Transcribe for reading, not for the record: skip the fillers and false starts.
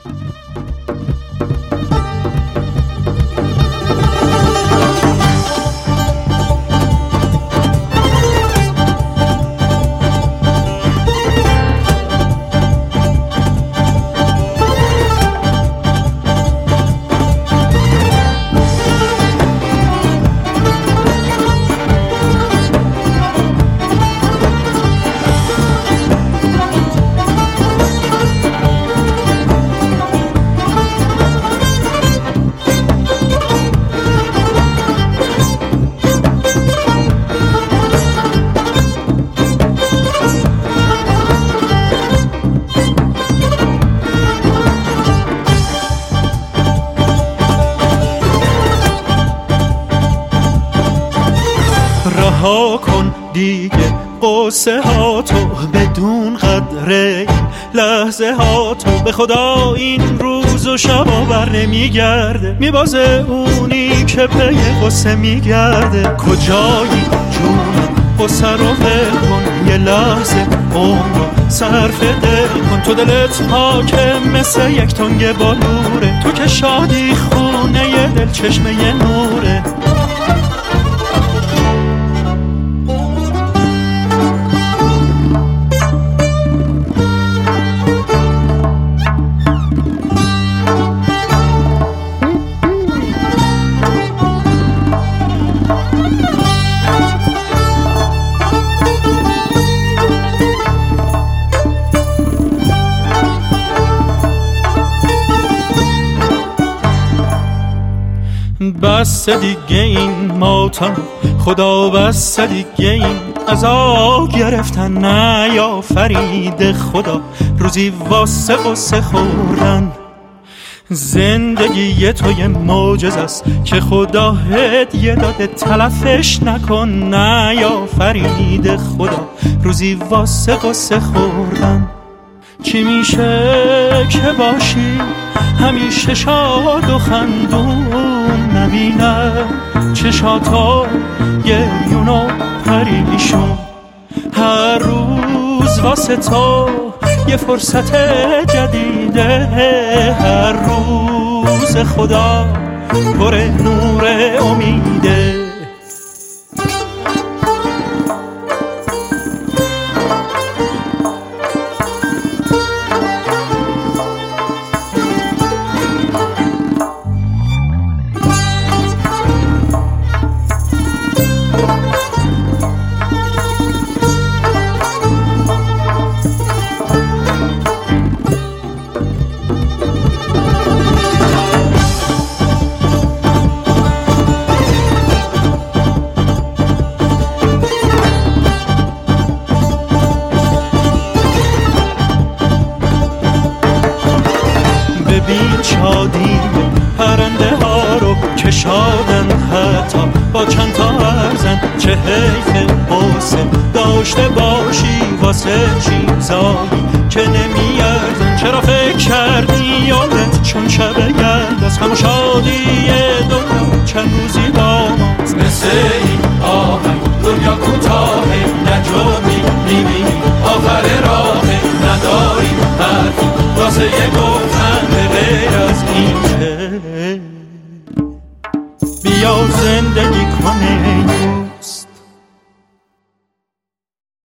رها کن دیگه قصه ها تو، بدون قدر لحظه ها تو. به خدا این روز و شبا بر نمیگرده، میبازه اونی که پی قصه میگرده. کجایی جون قصه رو ول کن، یه لحظه عمر رو صرف دل کن. تو دلت پاکه مثل یک تنگ بالوره، تو که شادی خونه ی دل چشمه ی نوره. بس دیگه این ماتم، خدا بس دیگه این عذاب گرفتن. نیافرید خدا روزی واسه قصه خوردن. زندگی تو یه معجزه است که خدا هدیه داده، تلفش نکن. نیافرید خدا روزی واسه قصه خوردن. چی میشه که باشی همیشه شاد و خندون، نبینه چشاتا گریون و پریشون. هر روز واسه تو یه فرصت جدیده، هر روز خدا پر نور امیده. ببین شادی پرنده ها رو که شادن، حتی با چند تا ارزن. چه حیف قصه داشته باشی واسه چیزایی که نمیارزن. چرا فکر کردی یادت چون شب گرد از غم و شادی دنیا چند روزی با ماست. مثل این آهنگ دنیا کوتاهه، نجومی میبینی آخر راهه. نداریم حرفی واسه یه